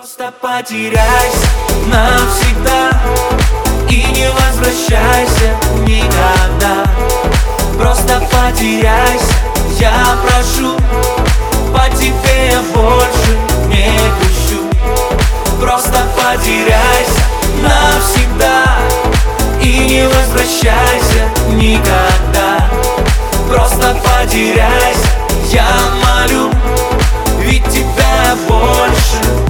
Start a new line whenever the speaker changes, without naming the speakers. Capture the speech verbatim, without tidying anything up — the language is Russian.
Просто потеряйся навсегда и не возвращайся никогда. Просто потеряйся, я прошу, по тебе я больше не грущу. Просто потеряйся навсегда и не возвращайся никогда. Просто потеряйся, я молю, ведь тебя больше